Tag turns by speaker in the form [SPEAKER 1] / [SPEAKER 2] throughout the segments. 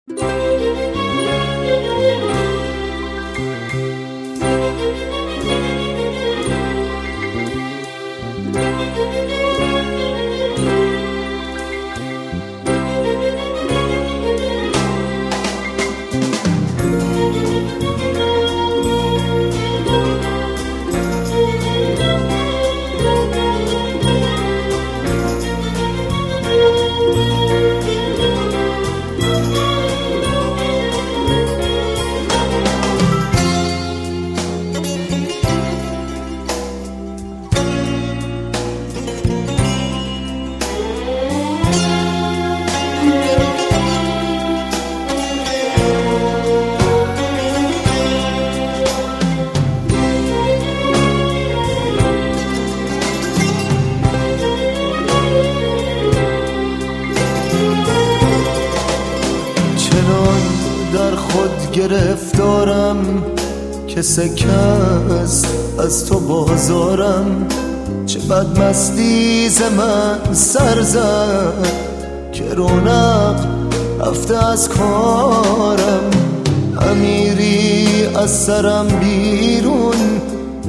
[SPEAKER 1] در خود گرفتارم که سکه است از تو بازارم. چه بدمستی ز من سر زد که رونق رفته از کارم. امیری از سرم بیرون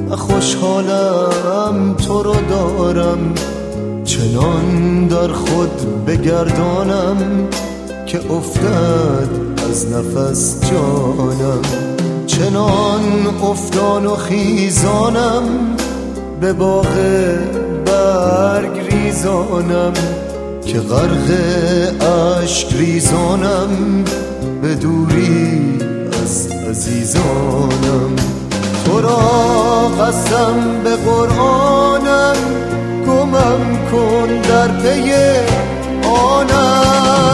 [SPEAKER 1] خوشحالم تو رو دارم. چنان در خود بگردانم که افتد از نفس جانم. چنان افتان و خیزانم به باغ برگ ریزانم که غرق اشک ریزانم به دوری از عزیزانم. تو را قسم به قرآنم گمم کن در پی آنم.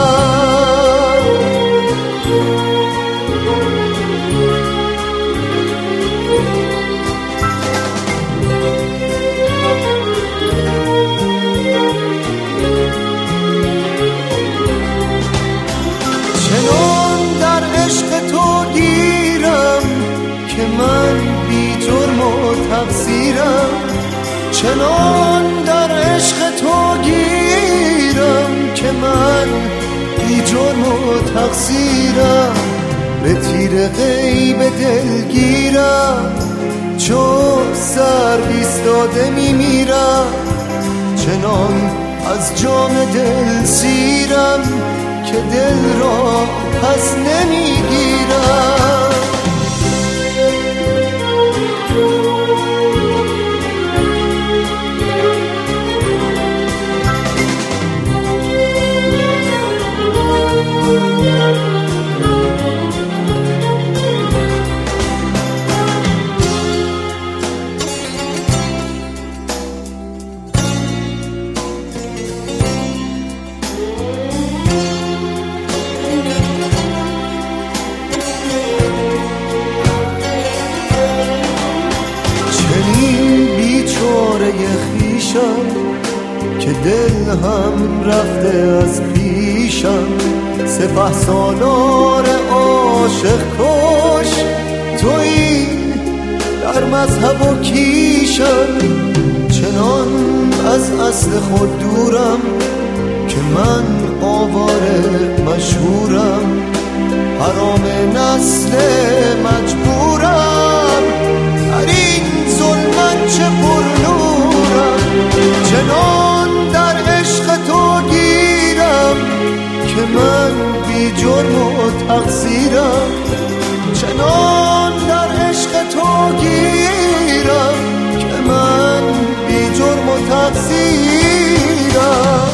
[SPEAKER 1] چنان در عشق تو گیرم که من بی جرم و تقصیرم. چنان در عشق تو گیرم که من بی جرم و تقصیرم. به تیر غیب دلگیرم چو سر ایستاده میمیرم. چنان از جام دل سیرم که دل را پس نمیگیرم. که دل هم رفته از پیشم. سپهسالار عاشق کش تویی در مذهب و کیشم. چنان از اصل خود دورم که من آواره مشهورم. حرام نسل مجبورم در این ظلمت چه پرنورم. چنان در عشق تو گیرم که من بی جرم و تقصیرم. چنان در عشق تو گیرم که من بی جرم و تقصیرم.